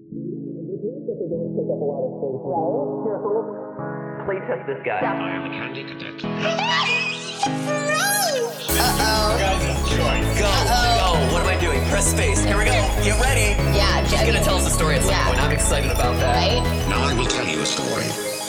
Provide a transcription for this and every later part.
Play test this guy. I am a candy cadet. Go. What am I doing? Press space. Here we go. Get ready. Yeah, She's gonna tell us a story at some point. I'm excited about that. Right? Now I will tell you a story.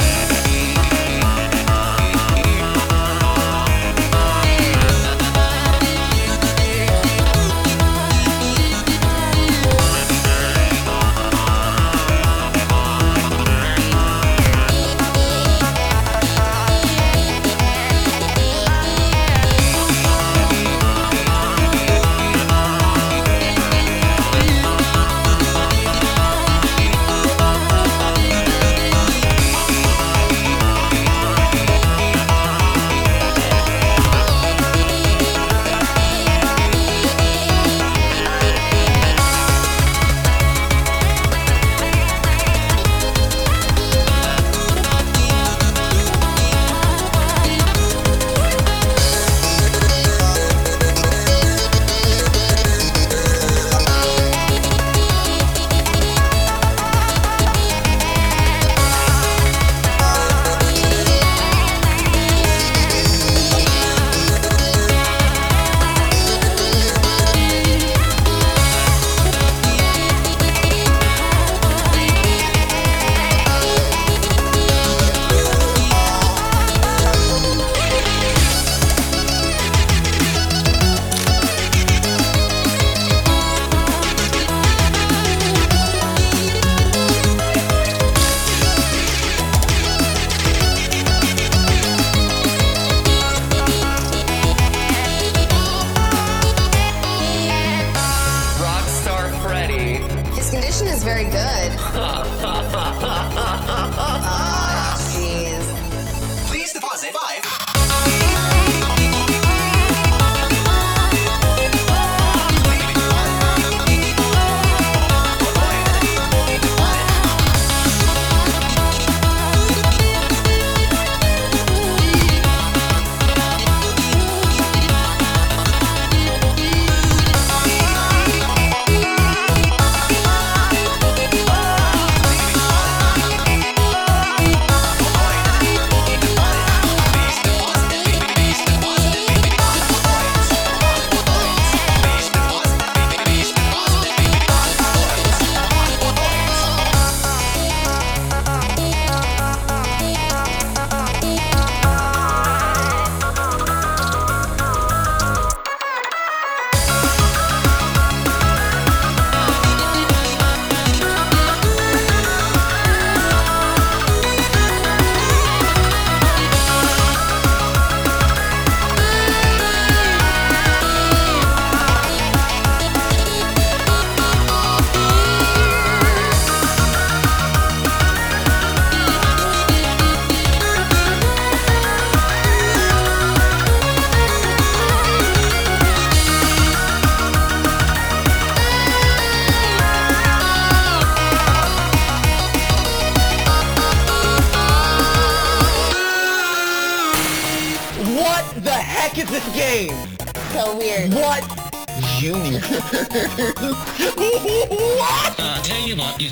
Is very good. Oh, jeez. Please deposit 5. What the heck is this game? So weird. What? You. What? Tell you what,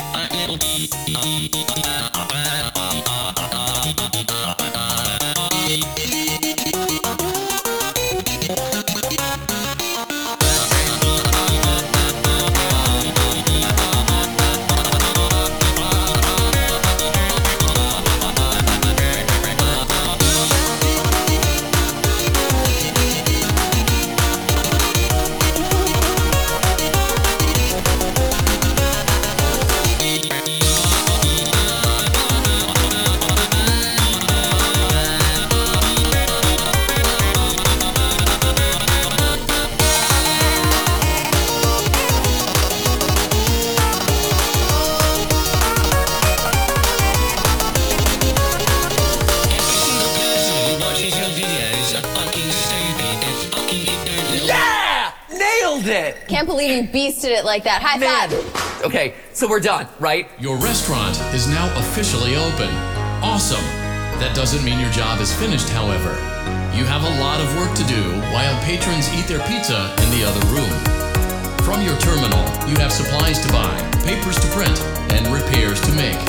It. Can't believe you beasted it like that. High Man. five. Okay, so we're done, right? Your restaurant is now officially open. Awesome. That doesn't mean your job is finished, however. You have a lot of work to do while patrons eat their pizza in the other room. From your terminal, you have supplies to buy, papers to print, and theirs to make.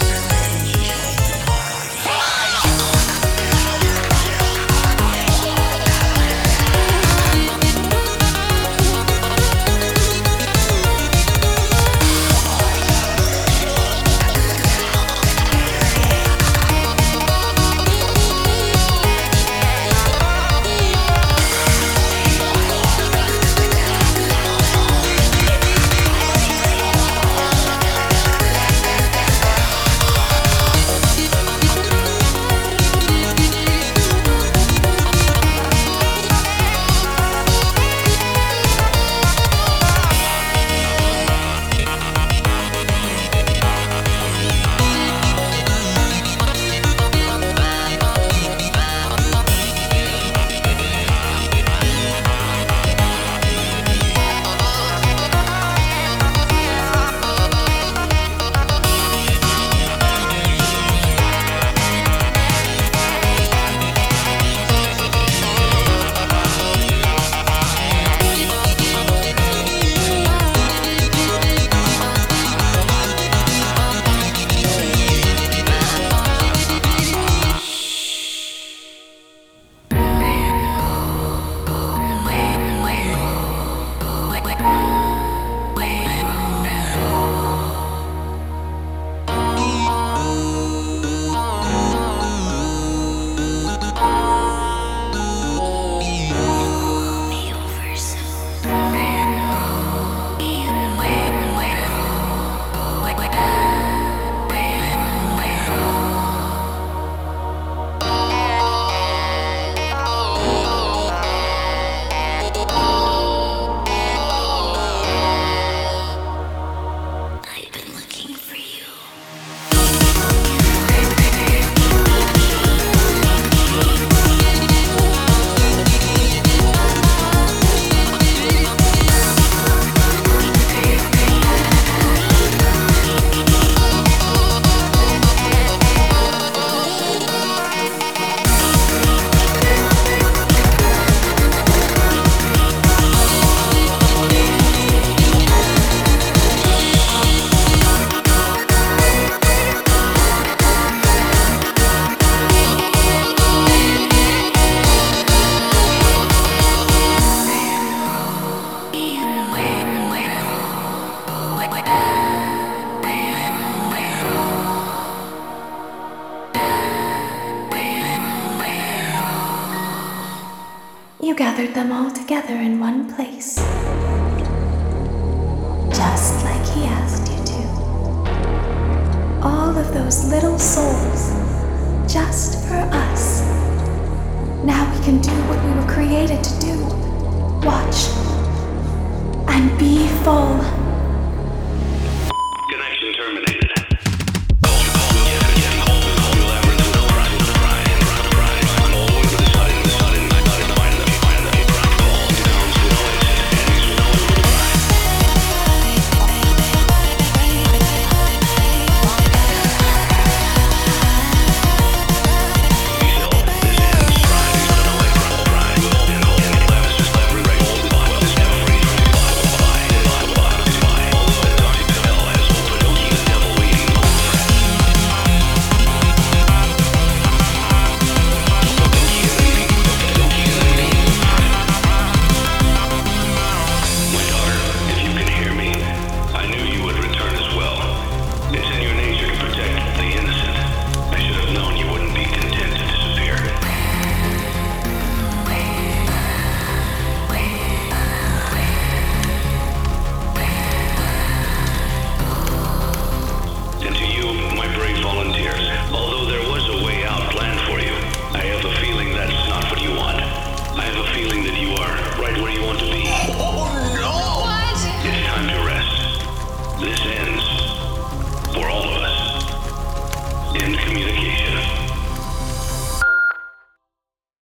You gathered them all together in one place, just like he asked you to. All of those little souls, just for us. Now we can do what we were created to do. Watch and be full.